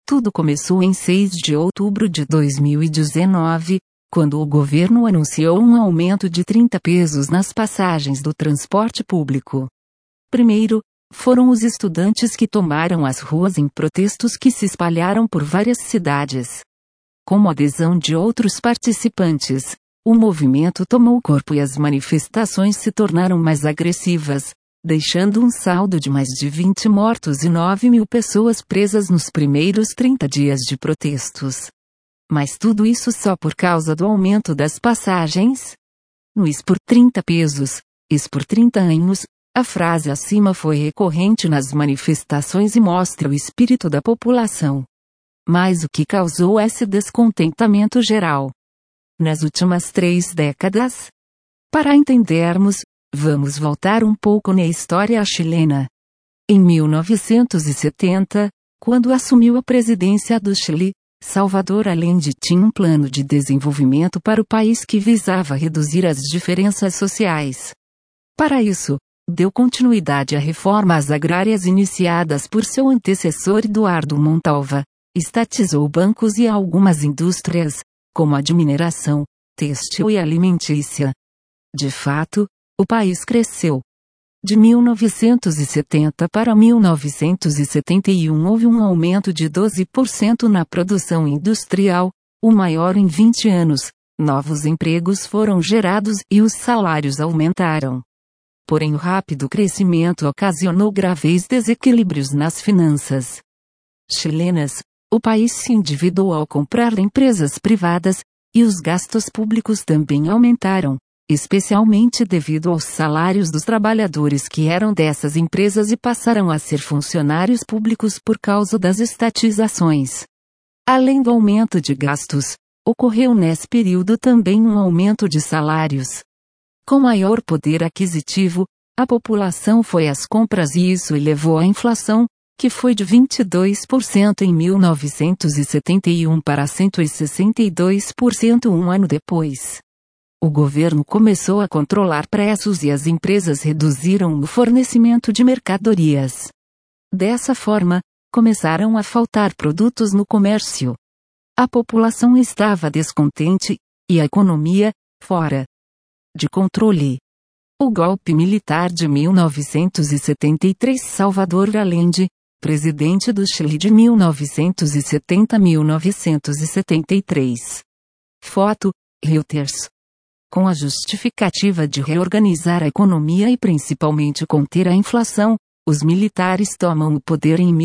Tudo começou em 6 de outubro de 2019, quando o governo anunciou um aumento de 30 pesos nas passagens do transporte público. Primeiro, foram os estudantes que tomaram as ruas em protestos que se espalharam por várias cidades. Com a adesão de outros participantes, o movimento tomou corpo e as manifestações se tornaram mais agressivas, deixando um saldo de mais de 20 mortos e 9.000 pessoas presas nos primeiros 30 dias de protestos. Mas tudo isso só por causa do aumento das passagens? No IS por 30 pesos, IS por 30 anos, a frase acima foi recorrente nas manifestações e mostra o espírito da população. Mas o que causou esse descontentamento geral? Nas últimas 3 décadas? Para entendermos, vamos voltar um pouco na história chilena. Em 1970, quando assumiu a presidência do Chile, Salvador Allende tinha um plano de desenvolvimento para o país que visava reduzir as diferenças sociais. Para isso, deu continuidade a reformas agrárias iniciadas por seu antecessor Eduardo Montalva, estatizou bancos e algumas indústrias, como a de mineração, têxtil e alimentícia. De fato, o país cresceu. De 1970 para 1971 houve um aumento de 12% na produção industrial, o maior em 20 anos, novos empregos foram gerados e os salários aumentaram. Porém o rápido crescimento ocasionou graves desequilíbrios nas finanças chilenas. O país se endividou ao comprar empresas privadas, e os gastos públicos também aumentaram, especialmente devido aos salários dos trabalhadores que eram dessas empresas e passaram a ser funcionários públicos por causa das estatizações. Além do aumento de gastos, ocorreu nesse período também um aumento de salários. Com maior poder aquisitivo, a população foi às compras e isso elevou a inflação, que foi de 22% em 1971 para 162% um ano depois. O governo começou a controlar preços e as empresas reduziram o fornecimento de mercadorias. Dessa forma, começaram a faltar produtos no comércio. A população estava descontente, e a economia, fora de controle. O golpe militar de 1973 Salvador Allende, presidente do Chile de 1970 a 1973. Foto, Reuters. Com a justificativa de reorganizar a economia e principalmente conter a inflação, os militares tomam o poder em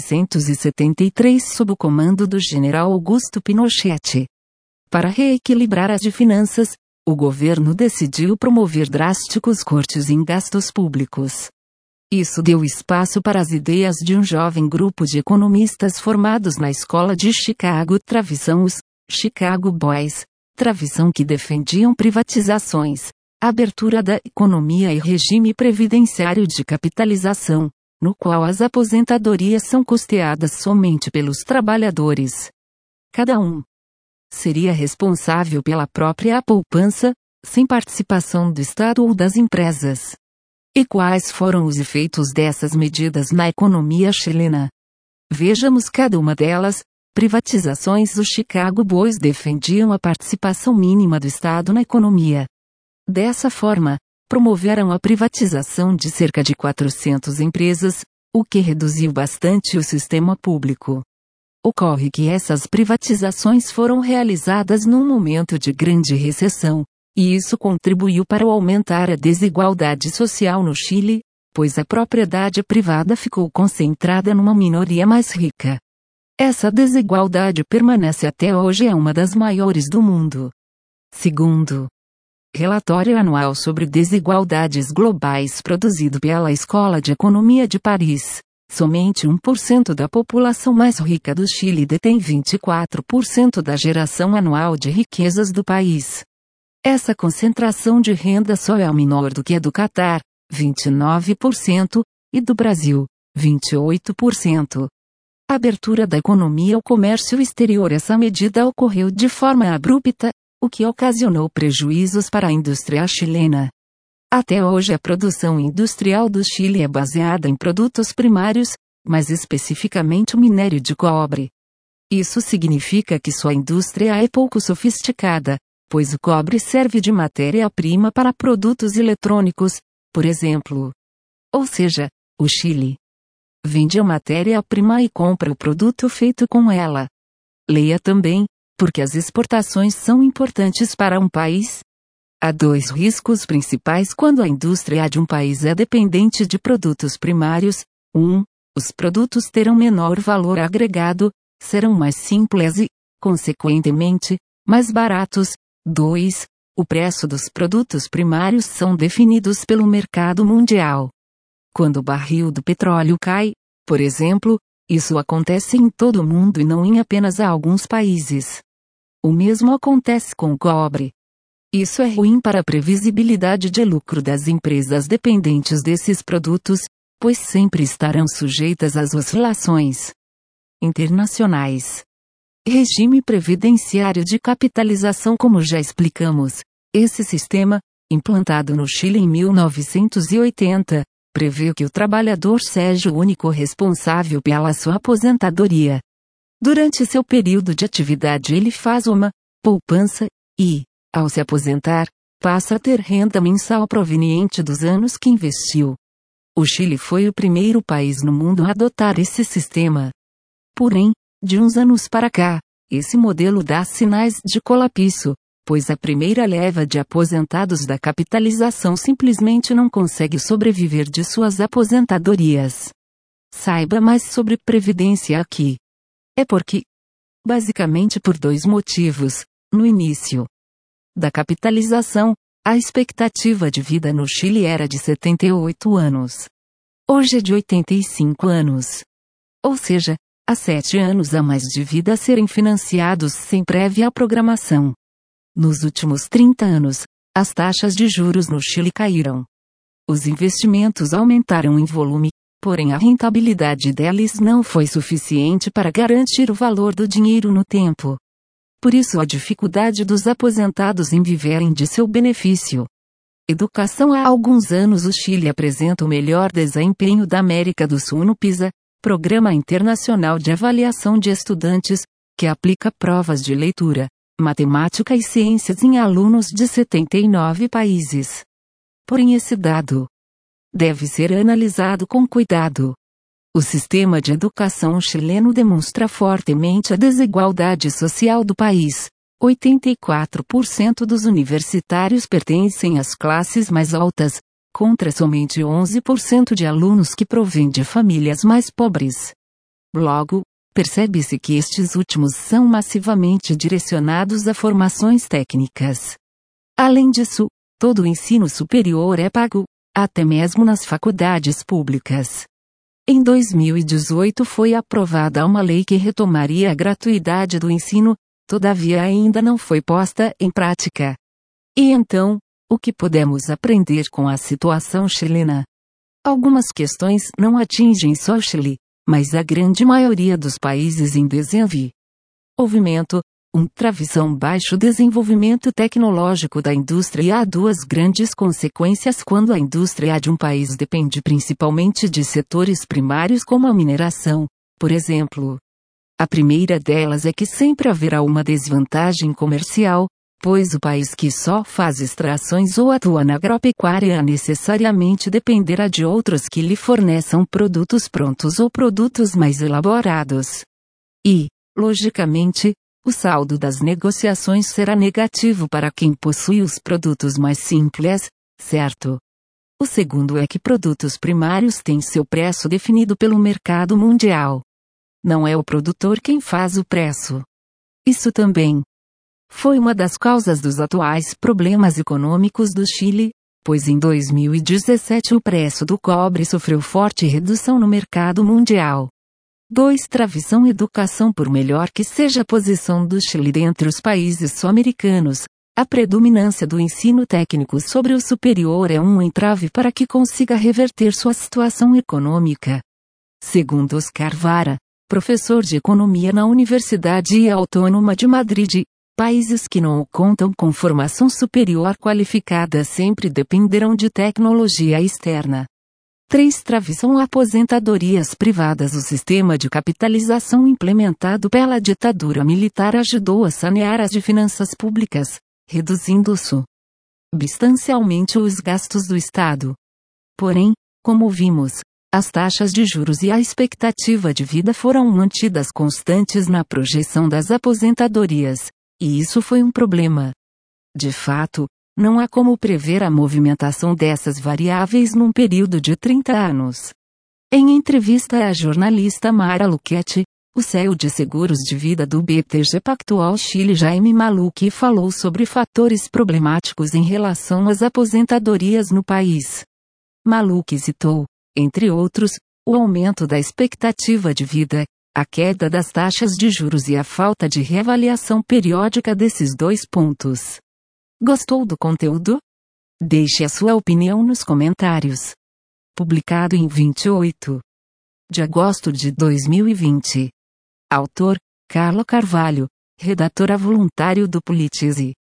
1973 sob o comando do general Augusto Pinochet. Para reequilibrar as finanças, o governo decidiu promover drásticos cortes em gastos públicos. Isso deu espaço para as ideias de um jovem grupo de economistas formados na escola de Chicago, tradição os Chicago Boys, tradição que defendiam privatizações, abertura da economia e regime previdenciário de capitalização, no qual as aposentadorias são custeadas somente pelos trabalhadores. Cada um seria responsável pela própria poupança, sem participação do Estado ou das empresas. E quais foram os efeitos dessas medidas na economia chilena? Vejamos cada uma delas. Privatizações. Os Chicago Boys defendiam a participação mínima do Estado na economia. Dessa forma, promoveram a privatização de cerca de 400 empresas, o que reduziu bastante o sistema público. Ocorre que essas privatizações foram realizadas num momento de grande recessão, e isso contribuiu para aumentar a desigualdade social no Chile, pois a propriedade privada ficou concentrada numa minoria mais rica. Essa desigualdade permanece até hoje e é uma das maiores do mundo. Segundo relatório anual sobre desigualdades globais produzido pela Escola de Economia de Paris, somente 1% da população mais rica do Chile detém 24% da geração anual de riquezas do país. Essa concentração de renda só é menor do que a do Catar, 29%, e do Brasil, 28%. A abertura da economia ao comércio exterior. Essa medida ocorreu de forma abrupta, o que ocasionou prejuízos para a indústria chilena. Até hoje a produção industrial do Chile é baseada em produtos primários, mais especificamente o minério de cobre. Isso significa que sua indústria é pouco sofisticada, pois o cobre serve de matéria-prima para produtos eletrônicos, por exemplo. Ou seja, o Chile vende a matéria-prima e compra o produto feito com ela. Leia também, porque as exportações são importantes para um país. Há dois riscos principais quando a indústria de um país é dependente de produtos primários. 1. Os produtos terão menor valor agregado, serão mais simples e, consequentemente, mais baratos. 2. O preço dos produtos primários são definidos pelo mercado mundial. Quando o barril do petróleo cai, por exemplo, isso acontece em todo o mundo e não em apenas alguns países. O mesmo acontece com o cobre. Isso é ruim para a previsibilidade de lucro das empresas dependentes desses produtos, pois sempre estarão sujeitas às oscilações internacionais. Regime previdenciário de capitalização. Como já explicamos, esse sistema, implantado no Chile em 1980, prevê que o trabalhador seja o único responsável pela sua aposentadoria. Durante seu período de atividade ele faz uma poupança e, ao se aposentar, passa a ter renda mensal proveniente dos anos que investiu. O Chile foi o primeiro país no mundo a adotar esse sistema. Porém, de uns anos para cá, esse modelo dá sinais de colapso, pois a primeira leva de aposentados da capitalização simplesmente não consegue sobreviver de suas aposentadorias. Saiba mais sobre previdência aqui. É porque, basicamente por dois motivos. No início da capitalização, a expectativa de vida no Chile era de 78 anos. Hoje é de 85 anos. Ou seja, há 7 anos a mais de vida a serem financiados sem prévia programação. Nos últimos 30 anos, as taxas de juros no Chile caíram. Os investimentos aumentaram em volume, porém a rentabilidade deles não foi suficiente para garantir o valor do dinheiro no tempo. Por isso a dificuldade dos aposentados em viverem de seu benefício. Educação. Há alguns anos o Chile apresenta o melhor desempenho da América do Sul no PISA, Programa Internacional de Avaliação de Estudantes, que aplica provas de leitura, matemática e ciências em alunos de 79 países. Porém esse dado deve ser analisado com cuidado. O sistema de educação chileno demonstra fortemente a desigualdade social do país. 84% dos universitários pertencem às classes mais altas, contra somente 11% de alunos que provêm de famílias mais pobres. Logo, percebe-se que estes últimos são massivamente direcionados a formações técnicas. Além disso, todo o ensino superior é pago, até mesmo nas faculdades públicas. Em 2018 foi aprovada uma lei que retomaria a gratuidade do ensino, todavia ainda não foi posta em prática. E então, o que podemos aprender com a situação chilena? Algumas questões não atingem só o Chile, mas a grande maioria dos países em desenvolvimento. Travessão. Baixo desenvolvimento tecnológico da indústria. Há duas grandes consequências quando a indústria de um país depende principalmente de setores primários como a mineração, por exemplo. A primeira delas é que sempre haverá uma desvantagem comercial, pois o país que só faz extrações ou atua na agropecuária necessariamente dependerá de outros que lhe forneçam produtos prontos ou produtos mais elaborados. E, logicamente, o saldo das negociações será negativo para quem possui os produtos mais simples, certo? O segundo é que produtos primários têm seu preço definido pelo mercado mundial. Não é o produtor quem faz o preço. Isso também foi uma das causas dos atuais problemas econômicos do Chile, pois em 2017 o preço do cobre sofreu forte redução no mercado mundial. 2. Travessão. Educação. Por melhor que seja a posição do Chile dentre os países sul-americanos, a predominância do ensino técnico sobre o superior é um entrave para que consiga reverter sua situação econômica. Segundo Oscar Vara, professor de economia na Universidade Autônoma de Madrid, países que não contam com formação superior qualificada sempre dependerão de tecnologia externa. 3 Travessão aposentadorias privadas. O sistema de capitalização implementado pela ditadura militar ajudou a sanear as finanças públicas, reduzindo substancialmente os gastos do Estado. Porém, como vimos, as taxas de juros e a expectativa de vida foram mantidas constantes na projeção das aposentadorias, e isso foi um problema. De fato, não há como prever a movimentação dessas variáveis num período de 30 anos. Em entrevista à jornalista Mara Luchetti, o CEO de seguros de vida do BTG Pactual Chile Jaime Maluque falou sobre fatores problemáticos em relação às aposentadorias no país. Maluque citou, entre outros, o aumento da expectativa de vida, a queda das taxas de juros e a falta de reavaliação periódica desses 2 pontos. Gostou do conteúdo? Deixe a sua opinião nos comentários. Publicado em 28 de agosto de 2020. Autor, Carlo Carvalho, redatora voluntário do Politize.